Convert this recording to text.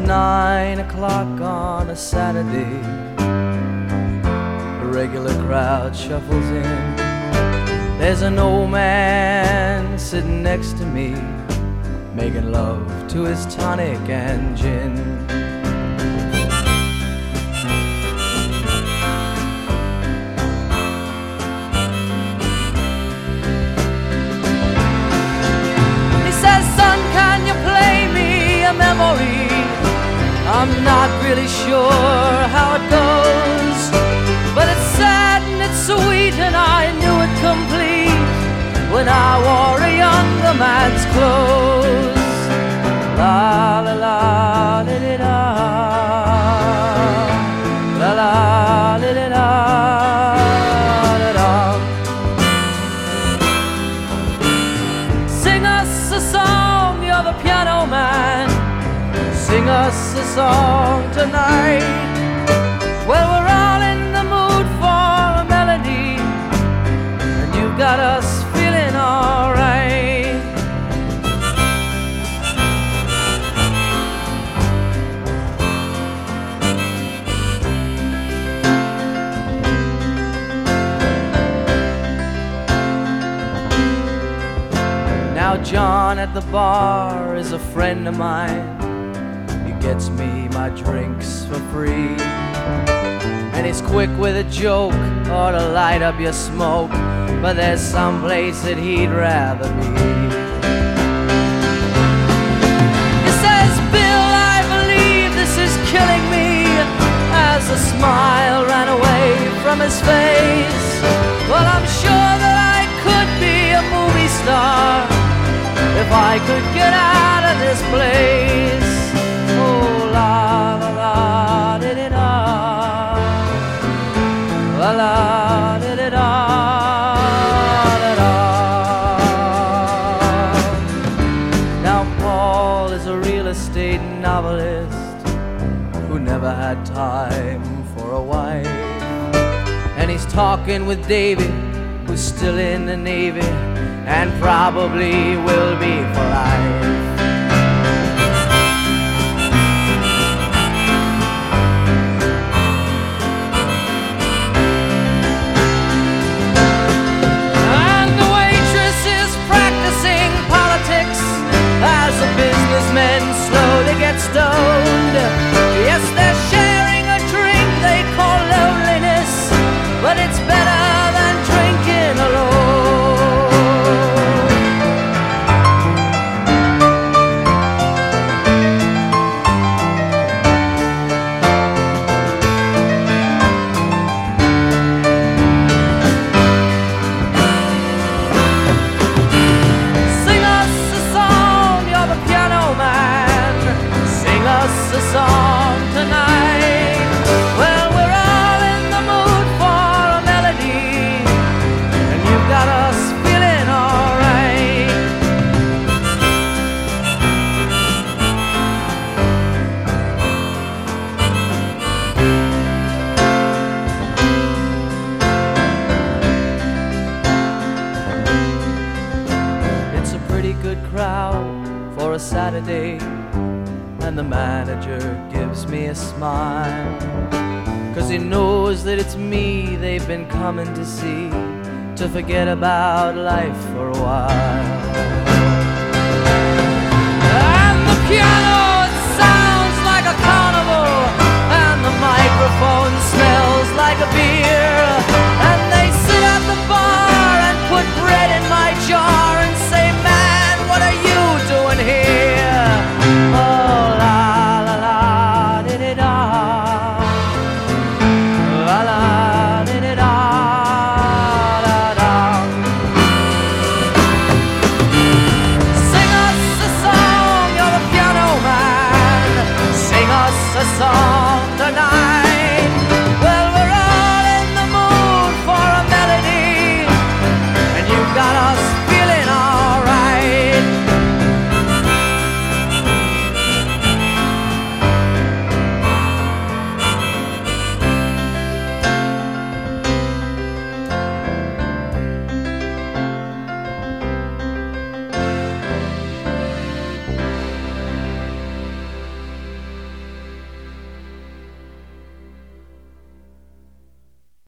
9 o'clock on a Saturday. A regular crowd shuffles in. There's an old man sitting next to me, making love to his tonic and gin. He says, "Son, can you play me a memory? I'm not really sure how it goes, but it's sad and it's sweet, and I knew it complete when I wore a younger man's clothes." La la la la la la la la la la la la. Sing us a song, you're the piano man. Sing us a song tonight. Well, we're all in the mood for a melody, and you've got us feeling alright. Now John at the bar is a friend of mine. He gets me my drinks for free, and he's quick with a joke or to light up your smoke, but there's some place that he'd rather be. He says, "Bill, I believe this is killing me," as a smile ran away from his face. "Well, I'm sure that I could be a movie star if I could get out of this place." Oh, la la la da da da, la la da da da da da. Now Paul is a real estate novelist who never had time for a wife, and he's talking with David, who's still in the Navy and probably will be for life. And the waitress is practicing politics as the businessmen slowly get stoned. Yes, they're sharing a drink they call loneliness, but it's better than drinking alone. Sing us a song, you're the piano man. Sing us a song tonight. Well, we're all in the mood for a melody, and you've got us feeling alright. It's a pretty good crowd for a Saturday, and the manager gives me a smile, 'cause he knows that it's me they've been coming to see, to forget about life for a while.